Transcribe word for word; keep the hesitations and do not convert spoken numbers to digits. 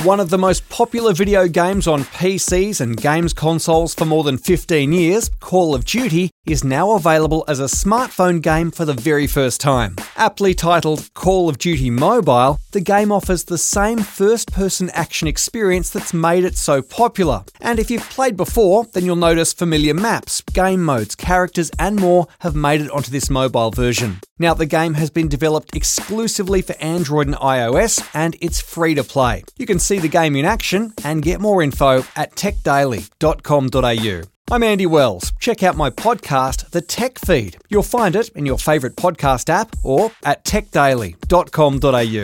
One of the most popular video games on P Cs and games consoles for more than fifteen years, Call of Duty, is now available as a smartphone game for the very first time. Aptly titled Call of Duty Mobile, the game offers the same first-person action experience that's made it so popular. And if you've played before, then you'll notice familiar maps, game modes, characters, and more have made it onto this mobile version. Now, the game has been developed exclusively for Android and iOS, and it's free to play. You can see the game in action and get more info at tech daily dot com dot a u. I'm Andy Wells. Check out my podcast, The Tech Feed. You'll find it in your favourite podcast app or at tech daily dot com dot a u.